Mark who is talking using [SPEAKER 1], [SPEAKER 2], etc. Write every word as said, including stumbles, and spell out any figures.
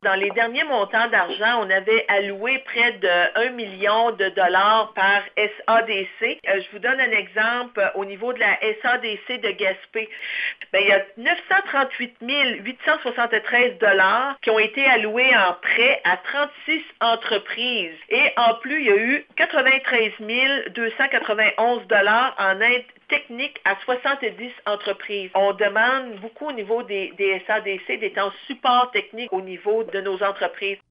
[SPEAKER 1] Dans les derniers montants d'argent, on avait alloué près de un million de dollars par S A D C. Euh, je vous donne un exemple euh, au niveau de la S A D C de Gaspé. Ben, il y a neuf cent trente-huit mille huit cent soixante-treize dollars qui ont été alloués en prêt à trente-six entreprises. Et en plus, il y a eu quatre-vingt-treize mille deux cent quatre-vingt-onze dollars en aide technique à soixante-dix entreprises. On demande beaucoup au niveau des, des S A D C d'être en support technique au niveau de nos entreprises.